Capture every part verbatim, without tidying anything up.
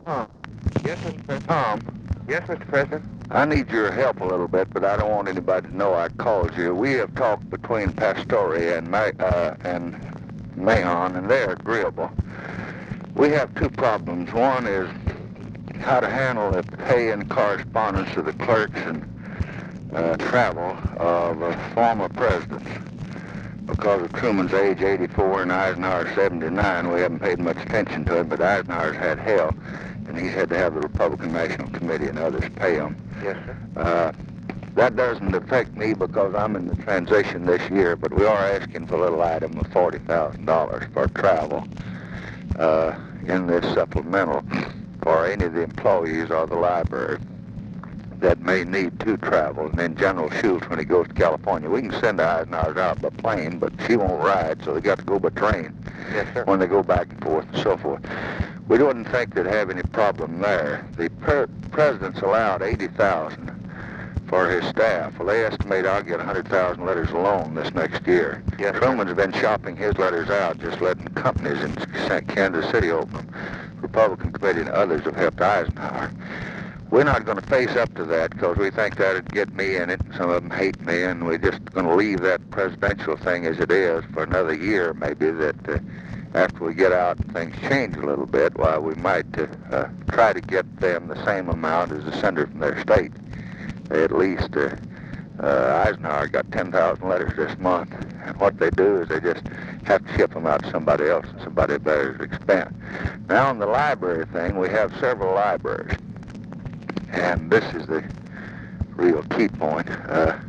Tom. Yes, Mister President. Tom, Yes, Mister President. I need your help a little bit, but I don't want anybody to know I called you. We have talked between Pastore and Ma- uh, and Mahon, and they're agreeable. We have two problems. One is how to handle the pay and correspondence of the clerks and uh, travel of uh, former presidents. Because of Truman's age, eighty-four, and Eisenhower, seventy-nine, we haven't paid much attention to it, but Eisenhower's had hell, and he's had to have the Republican National Committee and others pay him. Yes, sir. Uh, that doesn't affect me because I'm in the transition this year, but we are asking for a little item of forty thousand dollars for travel uh, in this supplemental for any of the employees or the library that may need to travel. And then General Schultz, when he goes to California, we can send Eisenhower out by plane, but she won't ride, so they got to go by train. Yes, sir. When they go back and forth and so forth. We wouldn't think they'd have any problem there. The pre- president's allowed eighty thousand for his staff. Well, they estimate I'll get one hundred thousand letters alone this next year. Yes, Truman's been shopping his letters out, just letting companies in Kansas City open them. Republican Committee and others have helped Eisenhower. We're not going to face up to that because we think that'd get me in it. Some of them hate me, and we're just going to leave that presidential thing as it is for another year, maybe, that uh, after we get out and things change a little bit, why we might uh, uh, try to get them the same amount as the senator from their state. They at least, uh, uh, Eisenhower got ten thousand letters this month, and what they do is they just have to ship them out to somebody else, and somebody bears the expense. Now, on the library thing, we have several libraries. And this is the real key point. Uh,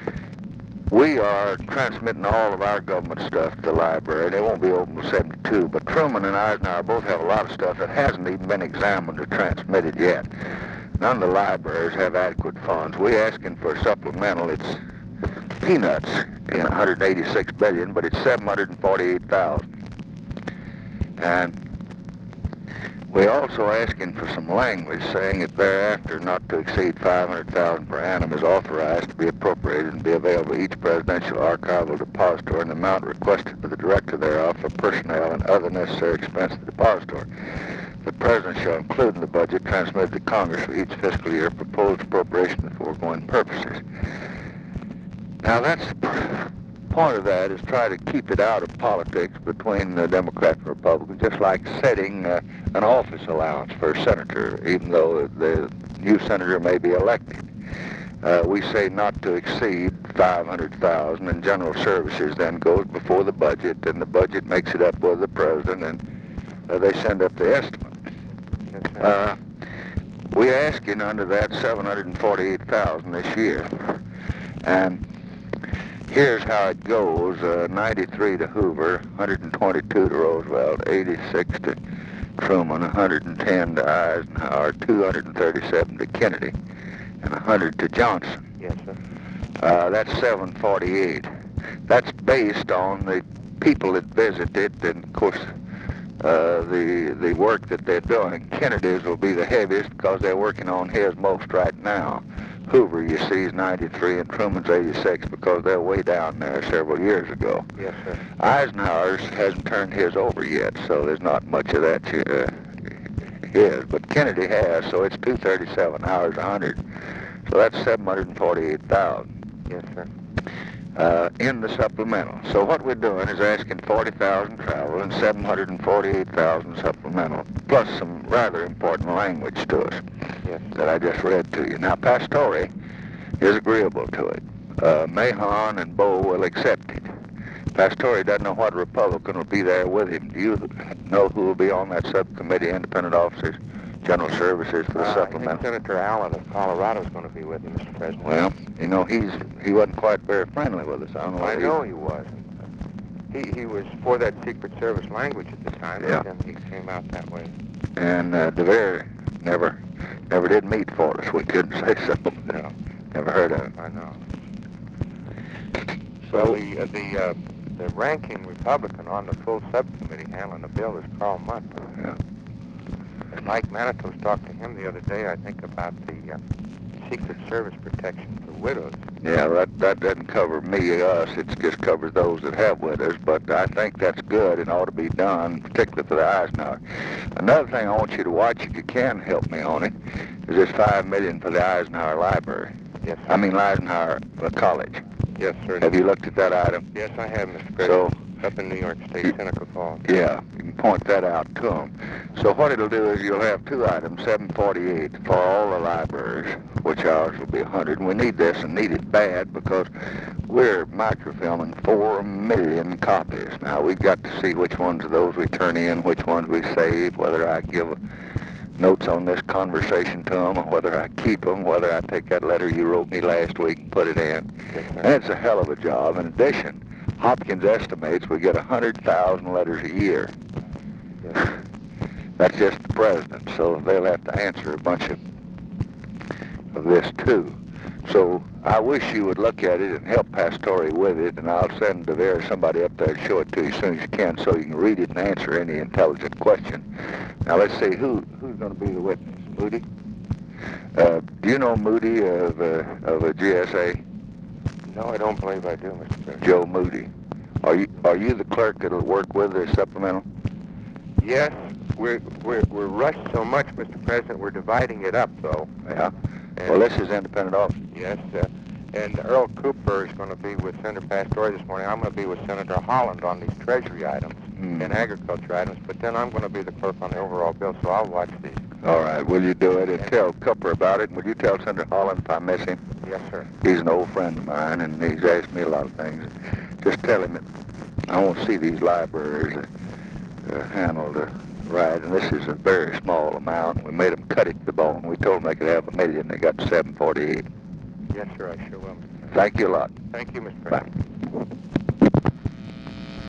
we are transmitting all of our government stuff to the library. They won't be open till seventy-two, but Truman and Eisenhower both have a lot of stuff that hasn't even been examined or transmitted yet. None of the libraries have adequate funds. We're asking for a supplemental. It's peanuts in one hundred eighty-six billion dollars, but it's seven hundred forty-eight thousand dollars. And we're also asking for some language saying that thereafter not to exceed five hundred thousand dollars per annum is authorized to be appropriated and be available to each presidential archival depository and the amount requested by the director thereof for personnel and other necessary expense of the depository. The president shall include in the budget transmitted to Congress for each fiscal year proposed appropriation for the foregoing purposes. Now that's part of that is try to keep it out of politics between the Democrats and Republicans, just like setting uh, an office allowance for a senator, even though the new senator may be elected. Uh, we say not to exceed five hundred thousand dollars, and general services then goes before the budget, and the budget makes it up with the president, and uh, they send up the estimate. Uh, we're asking under that seven hundred forty-eight thousand dollars this year, and here's how it goes. Uh, ninety-three to Hoover, one hundred twenty-two to Roosevelt, eighty-six to Truman, one hundred ten to Eisenhower, two hundred thirty-seven to Kennedy, and one hundred to Johnson. Yes, sir. Uh, that's seven forty-eight. That's based on the people that visited, and of course, uh, the the work that they're doing. Kennedy's will be the heaviest because they're working on his most right now. Hoover, you see, is ninety-three, and Truman's eighty-six because they're way down there several years ago. Yes, sir. Eisenhower's hasn't turned his over yet, so there's not much of that uh, his. But Kennedy has, so it's two thirty-seven hours, one hundred. So that's seven hundred forty-eight thousand. Yes, sir. Uh, in the supplemental. So what we're doing is asking forty thousand travel and seven hundred forty-eight thousand supplemental, plus some rather important language to us. Yes. That I just read to you. Now, Pastore is agreeable to it. Uh, Mahon and Bowe will accept it. Pastore doesn't know what Republican will be there with him. Do you know who will be on that subcommittee, independent officers, general services for the uh, supplemental? I think Senator Allen of Colorado is going to be with him, Mister President. Well, you know, he's he wasn't quite very friendly with us. I don't know. I know he was. He he was for that Secret Service language at the time, Yeah. and then he came out that way. And uh, DeVere never never did meet for us. We couldn't say so. No. Never heard of him. I know. So- So the uh, the uh, the ranking Republican on the full subcommittee handling the bill is Carl Munt. Yeah. And Mike Manitos talked to him the other day, I think, about the uh, Secret Service protection for widows. Yeah, that, that doesn't cover me, us. It just covers those that have with us. But I think that's good and ought to be done, particularly for the Eisenhower. Another thing I want you to watch, if you can help me on it, is this five million dollars for the Eisenhower Library. Yes, sir. I mean Eisenhower uh, College. Yes, sir. Have you looked at that item? Yes, I have, Mister So, President. Up in New York State, Seneca Falls. yeah, you can point that out to them. So what it'll do is you'll have two items, seven forty-eight, for all the libraries, which ours will be one hundred. And we need this and need it bad because we're microfilming four million copies. Now, we've got to see which ones of those we turn in, which ones we save, whether I give notes on this conversation to them, or whether I keep them, whether I take that letter you wrote me last week and put it in. Yes, sir. And it's a hell of a job. In addition, Hopkins estimates we get one hundred thousand letters a year. Yes. That's just the president, so they'll have to answer a bunch of, of this too. So I wish you would look at it and help Pastore with it, and I'll send DeVere somebody up there to show it to you as soon as you can so you can read it and answer any intelligent question. Now let's see, who who's going to be the witness? Moody? Uh, do you know Moody of, uh, of a G S A? No, I don't believe I do, Mister President. Joe Moody. Are you are you the clerk that'll work with the supplemental? Yes, we're, we're, we're rushed so much, Mister President, we're dividing it up, though. Yeah. And, Well, this is independent office. Yes, uh, and Earl Cooper is going to be with Senator Pastore this morning. I'm going to be with Senator Holland on these Treasury items Hmm. and agriculture items, but then I'm going to be the clerk on the overall bill, so I'll watch these. All right. Will you do it and tell Cooper about it? And will you tell Senator Holland if I miss him? Yes, sir. He's an old friend of mine, and he's asked me a lot of things. Just tell him that I want to see these libraries uh, uh, handled uh, right, and this is a very small amount. We made them cut it to the bone. We told them they could have a million. They got seven forty-eight. Yes, sir, I sure will. Thank you a lot. Thank you, Mister Bye. President.